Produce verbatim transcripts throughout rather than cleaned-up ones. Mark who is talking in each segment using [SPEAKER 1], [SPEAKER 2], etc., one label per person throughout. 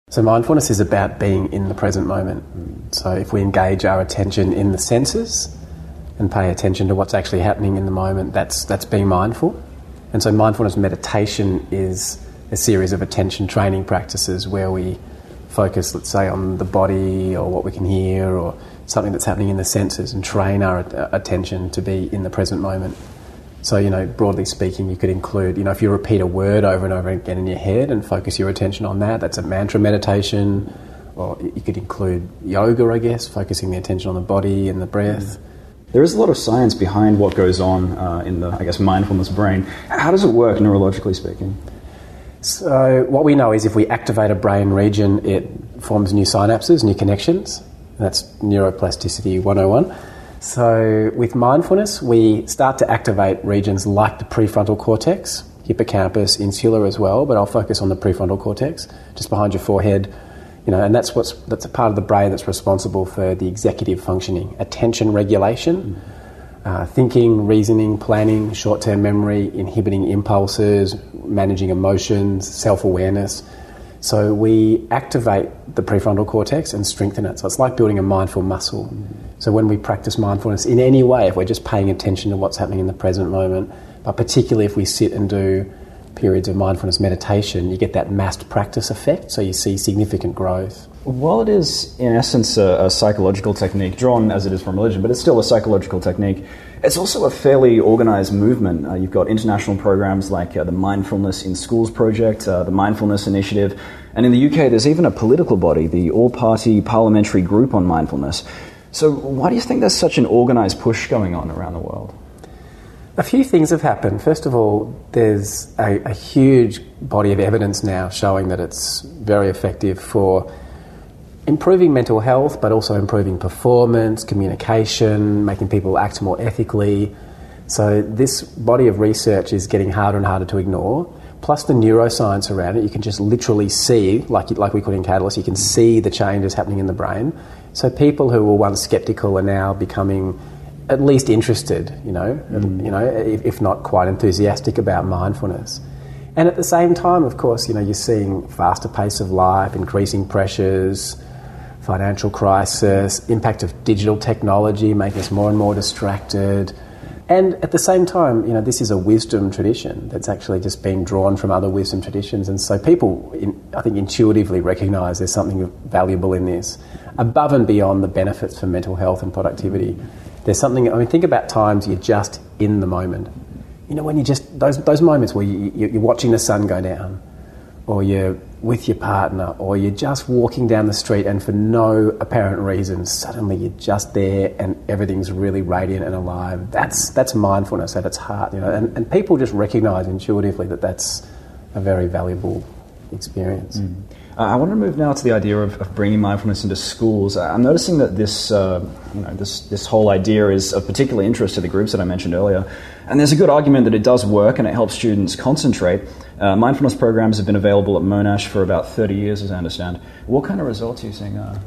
[SPEAKER 1] So mindfulness is about being in the present moment. Mm. So if we engage our attention in the senses and pay attention to what's actually happening in the moment, that's that's being mindful. And so mindfulness meditation is a series of attention training practices where we focus, let's say, on the body or what we can hear or something that's happening in the senses and train our attention to be in the present moment. So, you know, broadly speaking, you could include, you know, if you repeat a word over and over again in your head and focus your attention on that, that's a mantra meditation. Or you could include yoga, I guess, focusing the attention on the body and the breath.
[SPEAKER 2] There is a lot of science behind what goes on uh, in the, I guess, mindfulness brain. How does it work, neurologically speaking?
[SPEAKER 1] So what we know is if we activate a brain region, it forms new synapses, new connections. That's neuroplasticity one oh one. So with mindfulness, we start to activate regions like the prefrontal cortex, hippocampus, insula as well, but I'll focus on the prefrontal cortex, just behind your forehead. You know, and that's what's that's a part of the brain that's responsible for the executive functioning, attention regulation, mm. uh, thinking, reasoning, planning, short-term memory, inhibiting impulses, managing emotions, self-awareness. So we activate the prefrontal cortex and strengthen it. So it's like building a mindful muscle. Mm. So when we practice mindfulness in any way, if we're just paying attention to what's happening in the present moment, but particularly if we sit and do periods of mindfulness meditation, you get that massed practice effect, so you see significant growth.
[SPEAKER 2] While it is, in essence, a, a psychological technique, drawn as it is from religion, but it's still a psychological technique, it's also a fairly organised movement. Uh, you've got international programs like uh, the Mindfulness in Schools Project, uh, the Mindfulness Initiative, and in the U K there's even a political body, the All-Party Parliamentary Group on Mindfulness. So why do you think there's such an organised push going on around the world?
[SPEAKER 1] A few things have happened. First of all, there's a, a huge body of evidence now showing that it's very effective for improving mental health, but also improving performance, communication, making people act more ethically. So this body of research is getting harder and harder to ignore. Plus the neuroscience around it, you can just literally see, like like we could in Catalyst, you can see the changes happening in the brain. So people who were once sceptical are now becoming at least interested, you know, mm. you know, if, if not quite enthusiastic about mindfulness. And at the same time, of course, you know, you're seeing faster pace of life, increasing pressures, financial crisis, impact of digital technology making us more and more distracted. And at the same time, you know, this is a wisdom tradition that's actually just been drawn from other wisdom traditions. And so people, in, I think, intuitively recognise there's something valuable in this, above and beyond the benefits for mental health and productivity. There's something, I mean, think about times you're just in the moment. You know, when you just, those those moments where you, you're watching the sun go down, or you're with your partner, or you're just walking down the street and for no apparent reason, suddenly you're just there and everything's really radiant and alive. That's that's mindfulness at its heart, you know, and, and people just recognise intuitively that that's a very valuable experience.
[SPEAKER 2] Mm. Uh, I want to move now to the idea of, of bringing mindfulness into schools. I'm noticing that this, uh, you know, this this whole idea is of particular interest to the groups that I mentioned earlier, and there's a good argument that it does work and it helps students concentrate. Uh, mindfulness programs have been available at Monash for about thirty years, as I understand. What kind of results are you seeing? Uh...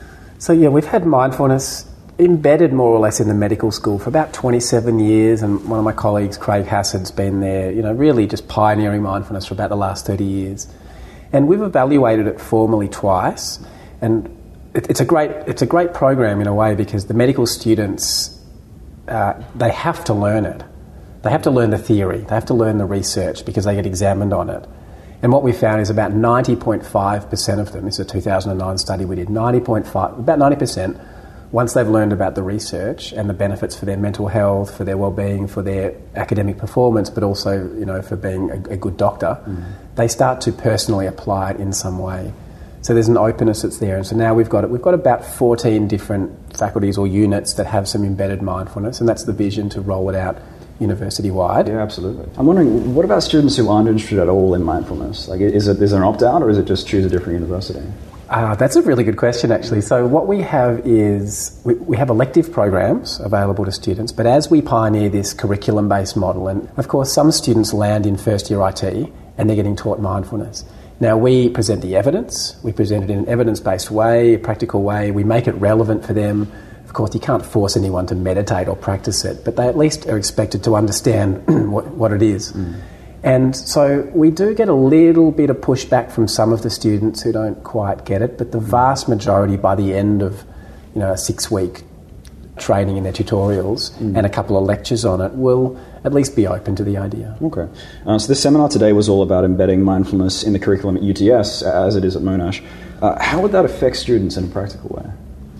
[SPEAKER 1] So yeah, we've had mindfulness embedded more or less in the medical school for about twenty-seven years, and one of my colleagues, Craig Hassad's been there, you know, really just pioneering mindfulness for about the last thirty years. And we've evaluated it formally twice, and it, it's a great it's a great program in a way because the medical students, uh, they have to learn it. They have to learn the theory. They have to learn the research because they get examined on it. And what we found is about ninety point five percent of them, this is a two thousand nine study we did, ninety point five, about ninety percent, once they've learned about the research and the benefits for their mental health, for their well-being, for their academic performance, but also, you know, for being a, a good doctor, mm. they start to personally apply it in some way. So there's an openness that's there. And so now we've got we've got about fourteen different faculties or units that have some embedded mindfulness, and that's the vision to roll it out university-wide.
[SPEAKER 2] Yeah, absolutely. I'm wondering, what about students who aren't interested at all in mindfulness? Like, is it is there an opt-out, or is it just choose a different university?
[SPEAKER 1] Uh, that's a really good question, actually. So what we have is, we, we have elective programs available to students, but as we pioneer this curriculum-based model, and of course some students land in first-year I T and they're getting taught mindfulness. Now we present the evidence, we present it in an evidence-based way, a practical way, we make it relevant for them. Of course, you can't force anyone to meditate or practice it, but they at least are expected to understand what, what it is. Mm. And so we do get a little bit of pushback from some of the students who don't quite get it, but the vast majority by the end of, you know, a six-week training in their tutorials mm. and a couple of lectures on it will at least be open to the idea.
[SPEAKER 2] Okay. Uh, so this seminar today was all about embedding mindfulness in the curriculum at U T S, as it is at Monash. Uh, how would that affect students in a practical way?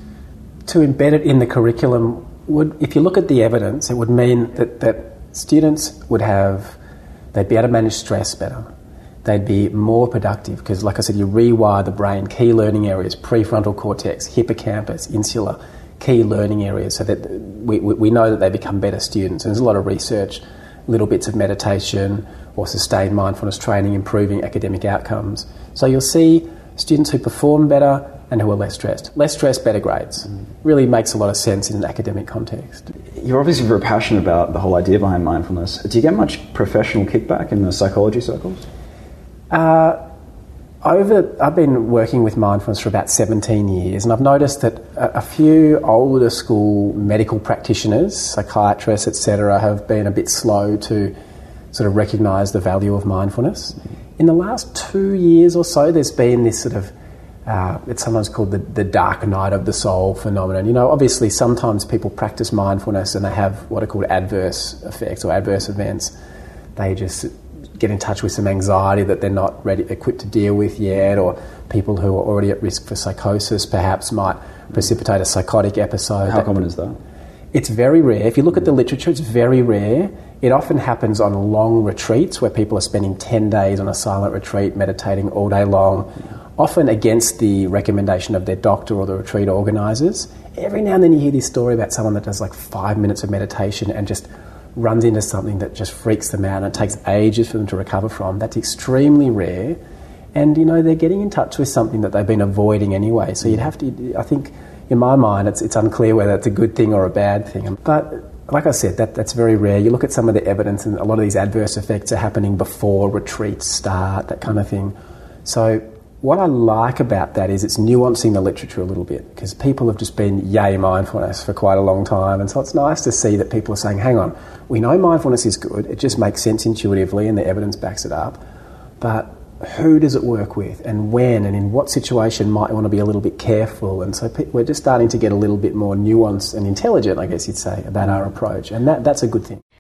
[SPEAKER 1] To embed it in the curriculum would, if you look at the evidence, it would mean that, that students would have, they'd be able to manage stress better. They'd be more productive because, like I said, you rewire the brain, key learning areas, prefrontal cortex, hippocampus, insula, key learning areas, so that we, we know that they become better students. And there's a lot of research, little bits of meditation or sustained mindfulness training improving academic outcomes. So you'll see students who perform better and who are less stressed. Less stressed, better grades. Mm. Really makes a lot of sense in an academic context.
[SPEAKER 2] You're obviously very passionate about the whole idea behind mindfulness. Do you get much professional kickback in the psychology circles?
[SPEAKER 1] Uh, over, I've been working with mindfulness for about seventeen years, and I've noticed that a, a few older school medical practitioners, psychiatrists, et cetera, have been a bit slow to sort of recognise the value of mindfulness. In the last two years or so, there's been this sort of Uh, it's sometimes called the, the dark night of the soul phenomenon. You know, obviously sometimes people practice mindfulness and they have what are called adverse effects or adverse events. They just get in touch with some anxiety that they're not ready, equipped to deal with yet, or people who are already at risk for psychosis perhaps might precipitate a psychotic episode.
[SPEAKER 2] How common is that?
[SPEAKER 1] It's very rare. If you look at the literature, it's very rare. It often happens on long retreats where people are spending ten days on a silent retreat, meditating all day long, often against the recommendation of their doctor or the retreat organisers. Every now and then you hear this story about someone that does like five minutes of meditation and just runs into something that just freaks them out and it takes ages for them to recover from. That's extremely rare. And, you know, they're getting in touch with something that they've been avoiding anyway. So you'd have to, I think, in my mind, it's it's unclear whether it's a good thing or a bad thing. But like I said, that that's very rare. You look at some of the evidence and a lot of these adverse effects are happening before retreats start, that kind of thing. So what I like about that is it's nuancing the literature a little bit, because people have just been yay mindfulness for quite a long time, and so it's nice to see that people are saying, hang on, we know mindfulness is good, it just makes sense intuitively and the evidence backs it up, but who does it work with and when and in what situation might you want to be a little bit careful? And so pe- we're just starting to get a little bit more nuanced and intelligent, I guess you'd say, about our approach, and that that's a good thing.